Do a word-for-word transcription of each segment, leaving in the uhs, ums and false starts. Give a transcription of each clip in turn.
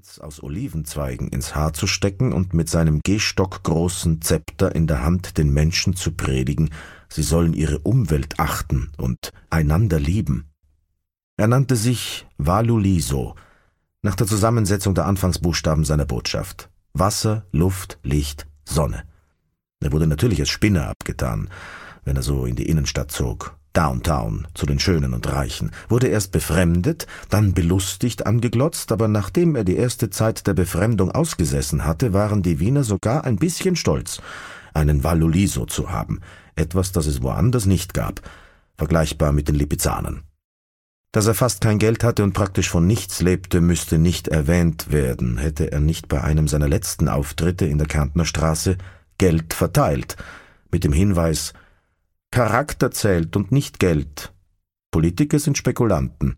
Kranz aus Olivenzweigen ins Haar zu stecken und mit seinem gehstockgroßen Zepter in der Hand den Menschen zu predigen, sie sollen ihre Umwelt achten und einander lieben. Er nannte sich Waluliso, nach der Zusammensetzung der Anfangsbuchstaben seiner Botschaft: Wasser, Luft, Licht, Sonne. Er wurde natürlich als Spinner abgetan, wenn er so in die Innenstadt zog, Downtown, zu den Schönen und Reichen, wurde erst befremdet, dann belustigt angeglotzt, aber nachdem er die erste Zeit der Befremdung ausgesessen hatte, waren die Wiener sogar ein bisschen stolz, einen Waluliso zu haben, etwas, das es woanders nicht gab, vergleichbar mit den Lipizanern. Dass er fast kein Geld hatte und praktisch von nichts lebte, müsste nicht erwähnt werden, hätte er nicht bei einem seiner letzten Auftritte in der Kärntner Straße Geld verteilt, mit dem Hinweis: Charakter zählt und nicht Geld. Politiker sind Spekulanten.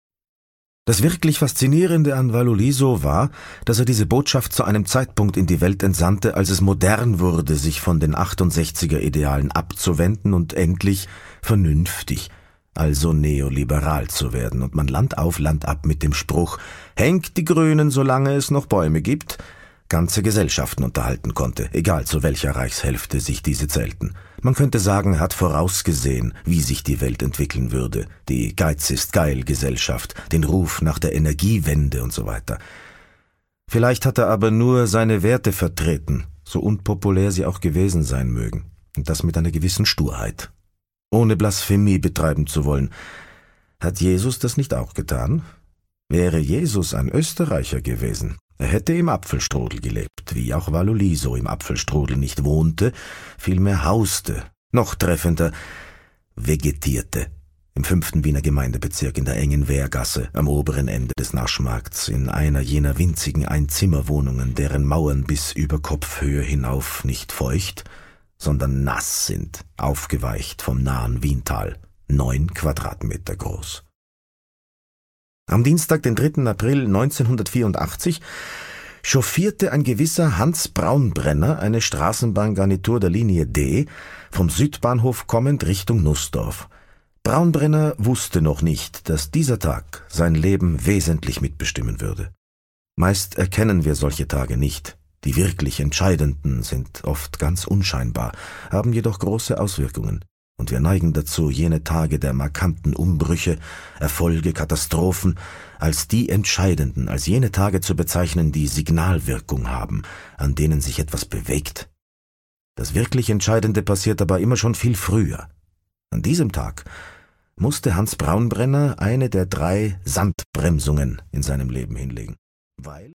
Das wirklich Faszinierende an Waluliso war, dass er diese Botschaft zu einem Zeitpunkt in die Welt entsandte, als es modern wurde, sich von den achtundsechziger-Idealen abzuwenden und endlich vernünftig, also neoliberal zu werden, und man Land auf, Land ab mit dem Spruch »Hängt die Grünen, solange es noch Bäume gibt«, ganze Gesellschaften unterhalten konnte, egal zu welcher Reichshälfte sich diese zählten. Man könnte sagen, er hat vorausgesehen, wie sich die Welt entwickeln würde, die Geiz-ist-geil-Gesellschaft, den Ruf nach der Energiewende und so weiter. Vielleicht hat er aber nur seine Werte vertreten, so unpopulär sie auch gewesen sein mögen, und das mit einer gewissen Sturheit. Ohne Blasphemie betreiben zu wollen. Hat Jesus das nicht auch getan? Wäre Jesus ein Österreicher gewesen, er hätte im Apfelstrudel gelebt, wie auch Waluliso im Apfelstrudel nicht wohnte, vielmehr hauste, noch treffender, vegetierte, im fünften Wiener Gemeindebezirk in der engen Wehrgasse am oberen Ende des Naschmarkts, in einer jener winzigen Einzimmerwohnungen, deren Mauern bis über Kopfhöhe hinauf nicht feucht, sondern nass sind, aufgeweicht vom nahen Wiental, neun Quadratmeter groß. Am Dienstag, den dritten April neunzehnhundertvierundachtzig, chauffierte ein gewisser Hans Braunbrenner eine Straßenbahngarnitur der Linie D vom Südbahnhof kommend Richtung Nussdorf. Braunbrenner wusste noch nicht, dass dieser Tag sein Leben wesentlich mitbestimmen würde. Meist erkennen wir solche Tage nicht. Die wirklich Entscheidenden sind oft ganz unscheinbar, haben jedoch große Auswirkungen. Und wir neigen dazu, jene Tage der markanten Umbrüche, Erfolge, Katastrophen als die entscheidenden, als jene Tage zu bezeichnen, die Signalwirkung haben, an denen sich etwas bewegt. Das wirklich Entscheidende passiert aber immer schon viel früher. An diesem Tag musste Hans Braunbrenner eine der drei Sandbremsungen in seinem Leben hinlegen. Weil